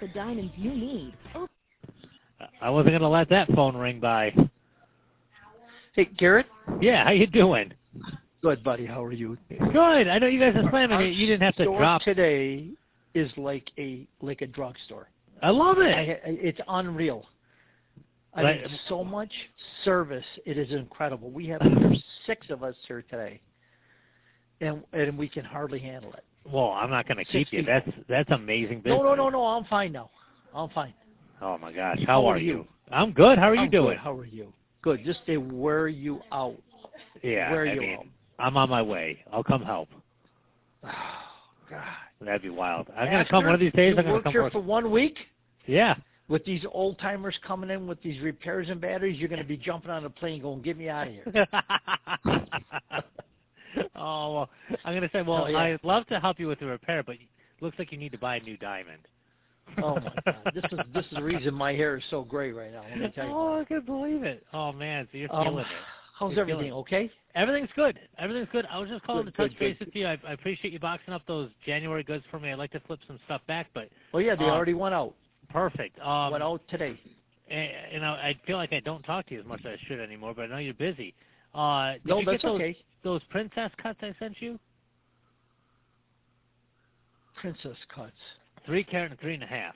the diamonds you need. I wasn't going to let that phone ring by. Hey, Garrett? Yeah, how you doing? Good, buddy. How are you? Good. I know you guys are slamming it. You didn't have to drop. Today is like a drugstore. I love it. It's unreal. I mean, so much service. It is incredible. We have 6 of us here today, and we can hardly handle it. Well, I'm not going to keep you. That's amazing business. No. I'm fine now. I'm fine. Oh my gosh, how are you? I'm good. How are you doing? Good. How are you? Good. Just they wear you out. Yeah, out. I'm on my way. I'll come help. Oh God, that'd be wild. I'm going to come one of these days. I'm going to come here for 1 week. Yeah. With these old timers coming in with these repairs and batteries, you're going to be jumping on a plane going, get me out of here. Oh, well, I'm going to say, well, I'd love to help you with the repair, but it looks like you need to buy a new diamond. Oh, my God. This is the reason my hair is so gray right now, let me tell you. Oh, I can't believe it. Oh, man, so you're feeling it. How's everything, okay? Everything's good. Everything's good. I was just calling to touch base with you. I appreciate you boxing up those January goods for me. I'd like to flip some stuff back, but... Oh, yeah, they already went out. Perfect. Went out today. And I feel like I don't talk to you as much as I should anymore, but I know you're busy. No, that's okay. Those princess cuts I sent you? Princess cuts. 3 carat and 3.5.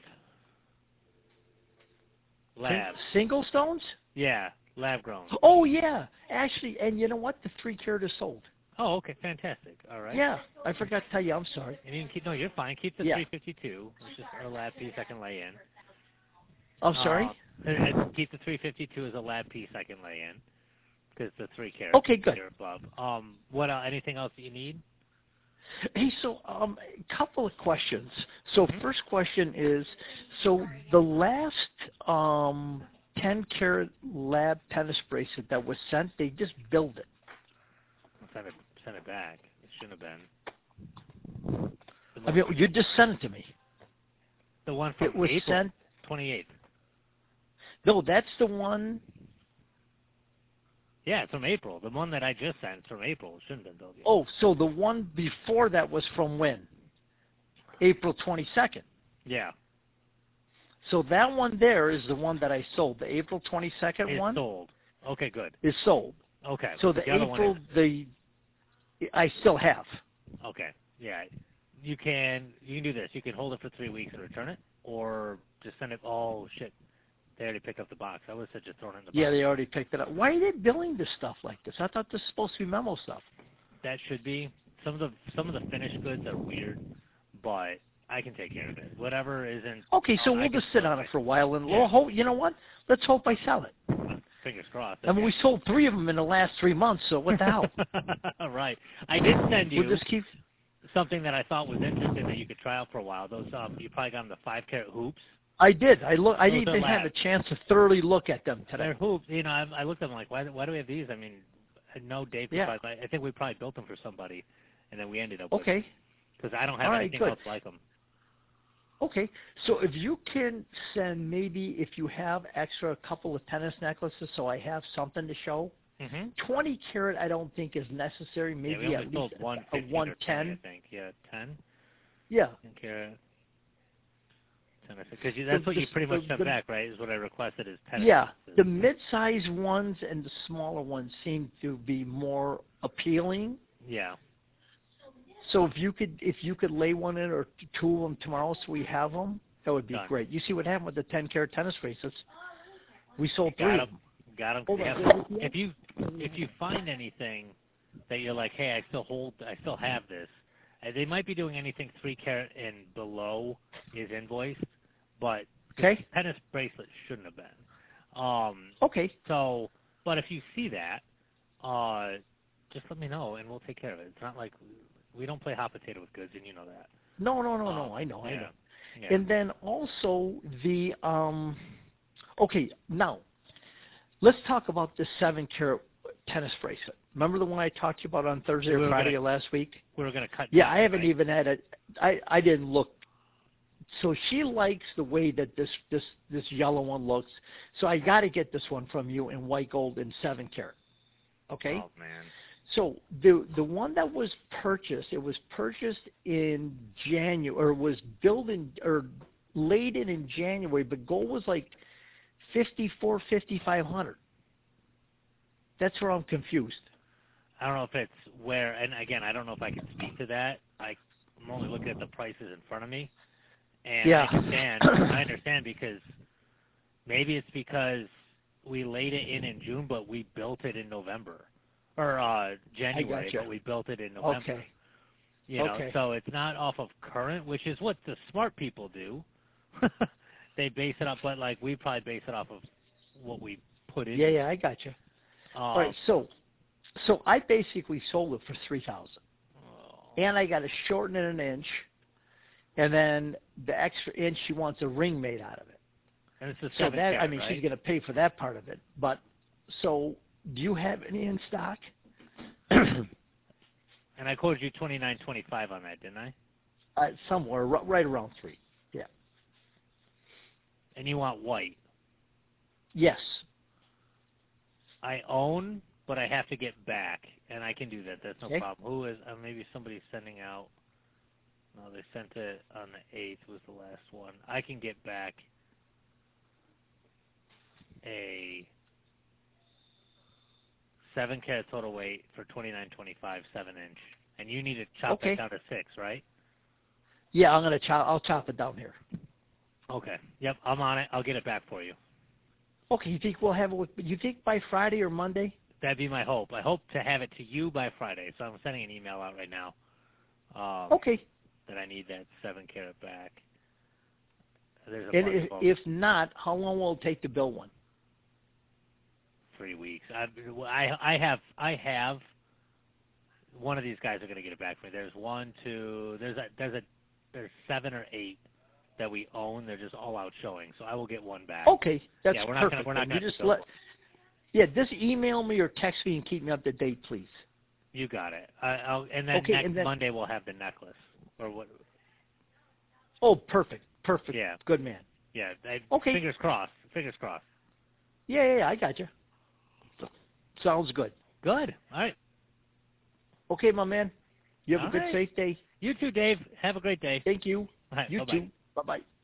Lab. Single stones? Yeah, lab grown. Oh, yeah. Actually, and you know what? The 3 carat is sold. Oh, okay, fantastic. All right. Yeah, I forgot to tell you. I'm sorry. And you can no, you're fine. Keep the 352. It's just a lab piece I can lay in. I'm sorry? Keep the 352 as a lab piece I can lay in because the 3 carat. Okay, good. Above. What anything else that you need? Hey, so a couple of questions. So first question is, so the last 10 carat lab tennis bracelet that was sent, they just billed it. Send it back. It shouldn't have been. I mean, you just sent it to me. The one from it was April sent 28th. No, that's the one. Yeah, it's from April. The one that I just sent from April shouldn't have been billed yet. Oh, so the one before that was from when? April 22nd. Yeah. So that one there is the one that I sold. The April 22nd one. It's sold. Okay, good. Is sold. Okay. So the April I still have. Okay. Yeah. You can do this. You can hold it for 3 weeks and return it, or just send it. Oh shit! They already picked up the box. I would have said just throw it in the box. Yeah, they already picked it up. Why are they billing this stuff like this? I thought this was supposed to be memo stuff. That should be. Some of the finished goods are weird, but I can take care of it. Whatever isn't. Okay, so we'll just sit on it for a while, and you know what? Let's hope I sell it. Fingers crossed. I mean, we sold 3 of them in the last 3 months, so what the hell? Right. I did send you we'll just keep something that I thought was interesting that you could try out for a while. Those you probably got them the 5 carat hoops. I did. I didn't even have a chance to thoroughly look at them today. They're hoops. You know, I looked at them like, why do we have these? I mean, no Dave. Yeah. I think we probably built them for somebody, and then we ended up with because I don't have anything else like them. Okay, so if you can send maybe if you have extra a couple of tennis necklaces, so I have something to show. 20 carat, I don't think is necessary. Maybe at least a 110. I think 10. Yeah. 10 carat. Because that's what you pretty much sent back, right? Is what I requested is 10. Yeah, the mid-size ones and the smaller ones seem to be more appealing. Yeah. So if you could lay one in or 2 of them tomorrow, so we have them, that would be great. You see what happened with the 10 carat tennis bracelets? We sold 3 of them. Got them. If you find anything that you're like, hey, I still have this. They might be doing anything 3 carat and below is invoiced, but tennis bracelets shouldn't have been. Okay. So, but if you see that, just let me know and we'll take care of it. It's not like we don't play hot potato with goods, and you know that. No. I know. Yeah. And then also the okay, now let's talk about the 7 carat tennis bracelet. Remember the one I talked to you about on Thursday or Friday of last week? We were going to cut. Yeah, I haven't even had it. I didn't look. So she likes the way that this yellow one looks. So I got to get this one from you in white gold and 7 carat. Okay. Oh man. So the one that was purchased, it was purchased in January, or was built in, or laid in January, but gold was like 54, 5,500. That's where I'm confused. I don't know if it's where, and again, I don't know if I can speak to that. I'm only looking at the prices in front of me, and Yeah. I understand because maybe it's because we laid it in June, but we built it in November, or January, but we built it in November. Okay. You know, so it's not off of current, which is what the smart people do. They base it off, but like we probably base it off of what we put in. Yeah, I got you. All right, so I basically sold it for $3,000, and I got to shorten it an inch, and then the extra inch she wants a ring made out of it. And it's a so that carat, I mean, right? she's going to pay for that part of it. But so, do you have any in stock? And I quoted you $29.25 on that, didn't I? Somewhere right around $3. Yeah. And you want white? Yes. I own, but I have to get back, and I can do that. That's no problem. Who is? Maybe somebody's sending out. No, they sent it on the 8th. Was the last one. I can get back a 7-carat total weight for $29.25, 7-inch, and you need to chop that down to 6, right? Yeah, I'll chop it down here. Okay. Yep, I'm on it. I'll get it back for you. Okay, you think we'll have it? You think by Friday or Monday? That'd be my hope. I hope to have it to you by Friday. So I'm sending an email out right now. That I need that 7-carat back. There's a and if not, how long will it take to build one? 3 weeks. I have. One of these guys are going to get it back for me. There's 1, 2. There's 7 or 8 that we own. They're just all out showing. So I will get one back. Okay, that's perfect. We're not going to just just email me or text me and keep me up to date, please. You got it. And then next Monday we'll have the necklace or what? Oh, perfect. Yeah. Good man. Yeah. Fingers crossed. Yeah, I got you. Sounds good. Good. All right. Okay, my man. You have a good, safe day. You too, Dave. Have a great day. Thank you. Right, you bye-bye. too. Bye-bye.